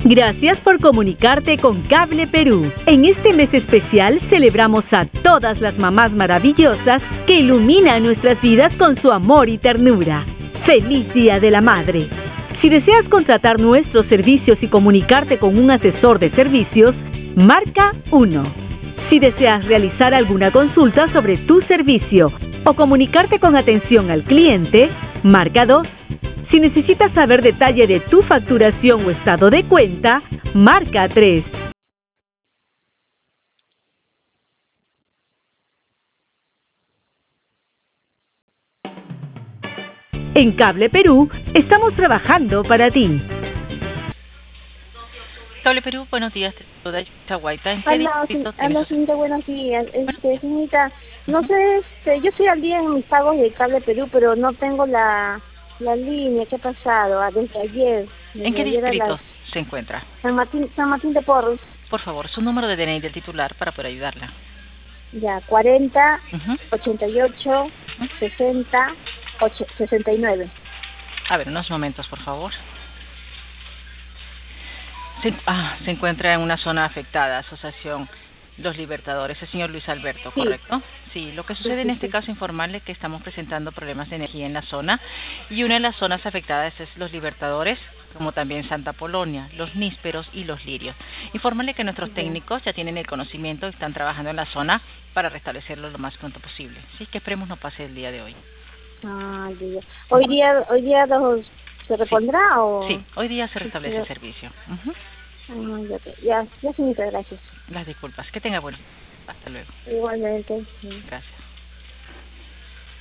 Gracias por comunicarte con Cable Perú. En este mes especial celebramos a todas las mamás maravillosas que iluminan nuestras vidas con su amor y ternura. ¡Feliz Día de la Madre! Si deseas contratar nuestros servicios y comunicarte con un asesor de servicios, marca 1. Si deseas realizar alguna consulta sobre tu servicio o comunicarte con atención al cliente, marca 2. Si necesitas saber detalle de tu facturación o estado de cuenta, marca 3. En Cable Perú, estamos trabajando para ti. Cable Perú, buenos días, te saluda Chaguaita. ¿En qué Hola, distrito señorita, buenos días. Señorita, no sé, yo estoy al día en mis pagos de Cable Perú, pero no tengo la línea. ¿Qué ha pasado? Desde ayer. ¿En qué distrito se encuentra? San Martín de Porres. Por favor, su número de DNI del titular para poder ayudarla. Ya, 40, 88, 60, 69. A ver, unos momentos, por favor. Se encuentra en una zona afectada, Asociación Los Libertadores, el señor Luis Alberto, ¿correcto? Sí, lo que sucede en este caso, informarle que estamos presentando problemas de energía en la zona y una de las zonas afectadas es Los Libertadores, como también Santa Polonia, Los Nísperos y Los Lirios. Informarle que nuestros técnicos ya tienen el conocimiento y están trabajando en la zona para restablecerlo lo más pronto posible. Sí, que esperemos no pase el día de hoy. Hoy día ¿se repondrá o...? Sí, hoy día se restablece el servicio. Ya, señorita, gracias. Las disculpas. Que tenga bueno. Hasta luego. Igualmente. Gracias.